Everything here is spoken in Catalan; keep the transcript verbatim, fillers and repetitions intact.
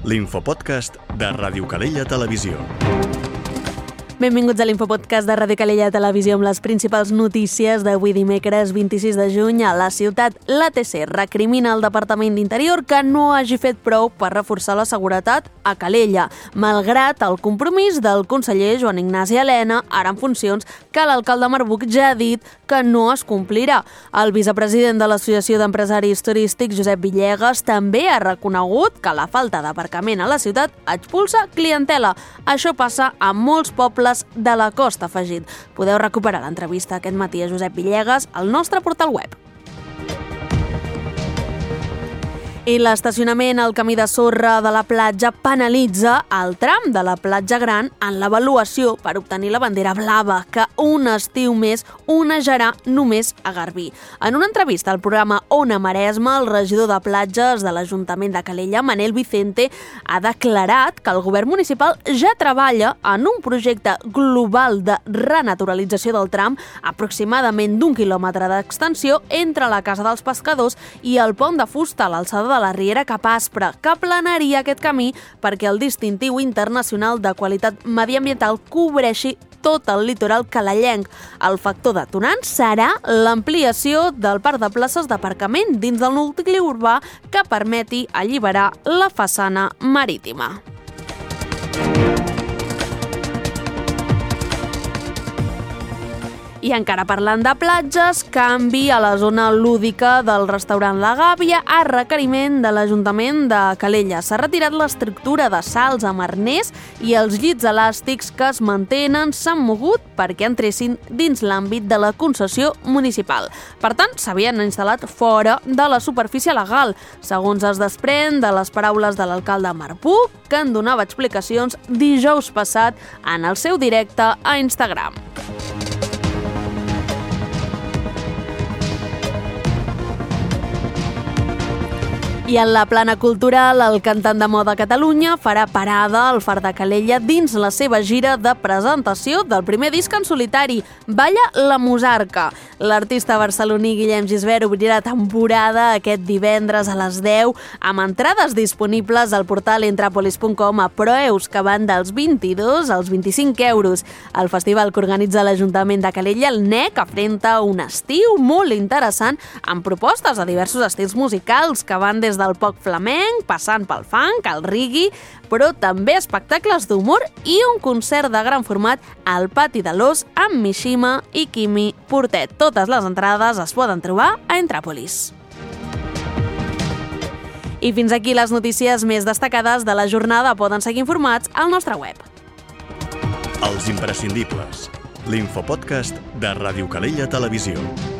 l'infopodcast de Ràdio Calella Televisió. Benvinguts a l'Infopodcast de Ràdio Calella Televisió amb les principals notícies d'avui dimecres vint-i-sis de juny. A la ciutat, l'A T C recrimina al Departament d'Interior que no hagi fet prou per reforçar la seguretat a Calella, malgrat el compromís del conseller Joan Ignasi Elena, ara en funcions, que l'alcalde Marbuch ja ha dit que no es complirà. El vicepresident de l'Associació d'Empresaris Turístics, Josep Villegas, també ha reconegut que la falta d'aparcament a la ciutat expulsa clientela. Això passa a molts pobles de la costa, afegit. Podeu recuperar l'entrevista aquest matí a Josep Villegas al nostre portal web. I l'estacionament al camí de sorra de la platja penalitza el tram de la platja gran en l'avaluació per obtenir la bandera blava, que un estiu més onejarà només a Garbí. En una entrevista al programa Ona Maresma, el regidor de platges de l'Ajuntament de Calella, Manel Vicente, ha declarat que el govern municipal ja treballa en un projecte global de renaturalització del tram, aproximadament d'un quilòmetre d'extensió entre la Casa dels Pescadors i el pont de fusta a l'alçada de de la Riera Cap Aspre, que planeria aquest camí perquè el distintiu internacional de qualitat mediambiental cobreixi tot el litoral calellenc. El factor detonant serà l'ampliació del parc de places d'aparcament dins del nucli urbà que permeti alliberar la façana marítima. I encara parlant de platges, canvi a la zona lúdica del restaurant La Gàbia a requeriment de l'Ajuntament de Calella. S'ha retirat l'estructura de salts amb arnès i els llits elàstics que es mantenen s'han mogut perquè entressin dins l'àmbit de la concessió municipal. Per tant, s'havien instal·lat fora de la superfície legal, segons es desprèn de les paraules de l'alcalde Marbuch, que en donava explicacions dijous passat en el seu directe a Instagram. I en la plana cultural, el cantant de moda Catalunya farà parada al Far de Calella dins la seva gira de presentació del primer disc en solitari, Balla la Musarca. L'artista barceloní Guillem Gisbert obrirà temporada aquest divendres a les deu amb entrades disponibles al portal entrapolis punt com a preus que van dels vint-i-dos als vint-i-cinc euros. El festival que organitza l'Ajuntament de Calella, el N E C, afronta un estiu molt interessant amb propostes de diversos estils musicals que van des del pop flamenc, passant pel funk, el reggae, però també espectacles d'humor i un concert de gran format al Pati de l'Os amb Mishima i Quimi Portet. Totes les entrades es poden trobar a Entràpolis. I fins aquí les notícies més destacades de la jornada. Poden seguir informats al nostre web. Els imprescindibles. L'infopodcast de Ràdio Calella Televisió.